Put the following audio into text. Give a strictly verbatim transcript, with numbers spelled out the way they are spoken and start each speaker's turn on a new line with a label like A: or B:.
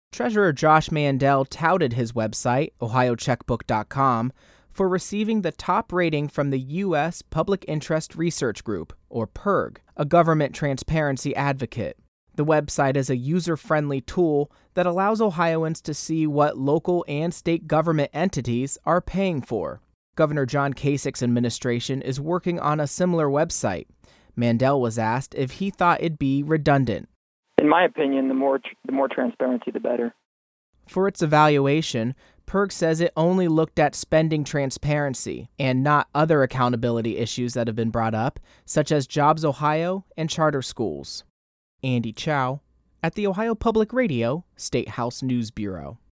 A: Treasurer Josh Mandel touted his website, ohio checkbook dot com, for receiving the top rating from the U S Public Interest Research Group, or P I R G, a government transparency advocate. The website is a user-friendly tool that allows Ohioans to see what local and state government entities are paying for. Governor John Kasich's administration is working on a similar website. Mandel was asked if he thought it'd be redundant.
B: In my opinion, the more tr- the more transparency, the better.
A: For its evaluation, P I R G says it only looked at spending transparency and not other accountability issues that have been brought up, such as Jobs Ohio and charter schools. Andy Chow at the Ohio Public Radio State House News Bureau.